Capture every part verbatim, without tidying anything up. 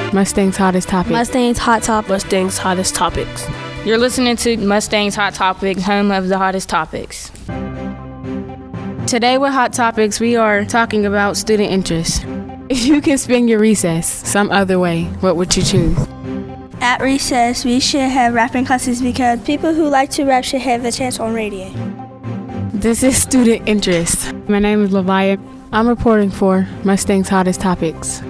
Mustang's Hottest Topics. Mustang's Hot Topics. Mustang's Hottest Topics. You're listening to Mustang's Hot Topics, home of the hottest topics. Today with Hot Topics, we are talking about student interest. If you can spend your recess some other way, what would you choose? At recess, we should have rapping classes because people who like to rap should have a chance on radio. This is Student Interest. My name is Leviah. I'm reporting for Mustang's Hottest Topics.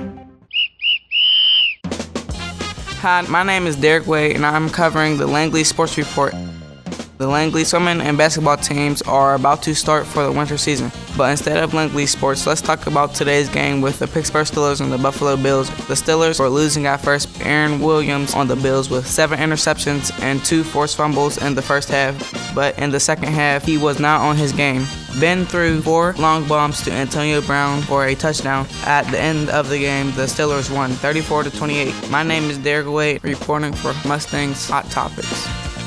Hi, my name is Derek Wade, and I'm covering the Langley Sports Report. The Langley swimming and basketball teams are about to start for the winter season. But instead of Langley sports, let's talk about today's game with the Pittsburgh Steelers and the Buffalo Bills. The Steelers were losing at first. Aaron Williams on the Bills with seven interceptions and two forced fumbles in the first half. But in the second half, he was not on his game. Ben threw four long bombs to Antonio Brown for a touchdown. At the end of the game, the Steelers won thirty-four to twenty-eight. My name is Derek Wade, reporting for Mustang's Hot Topics.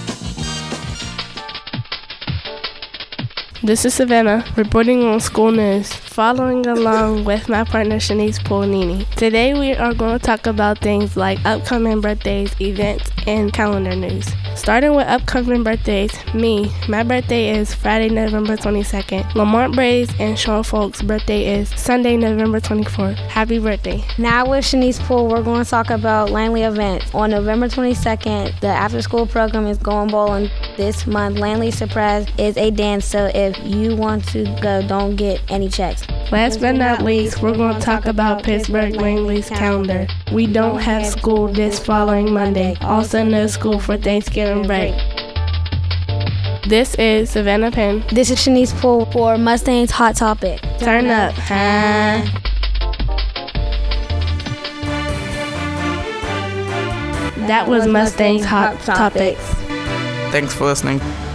This is Savannah, reporting on school news, following along with my partner Shanice Poolnini. Today we are going to talk about things like upcoming birthdays, events, and calendar news. Starting with upcoming birthdays, me, my birthday is Friday, November twenty-second. Lamont Brady's and Sean Folk's birthday is Sunday, November twenty-fourth. Happy birthday. Now with Shanice Poole, we're going to talk about Langley events. On November twenty-second, the after-school program is going bowling. This month, Langley Surprise is a dance, so if you want to go, don't get any checks. Last but not least, we're going to talk about Pittsburgh Langley's calendar. We don't have school this following Monday. Also no school for Thanksgiving break. This is Savannah Penn. This is Shanice Poole for Mustang's Hot Topic. Turn up, huh? That was Mustang's Hot Topics. Thanks for listening.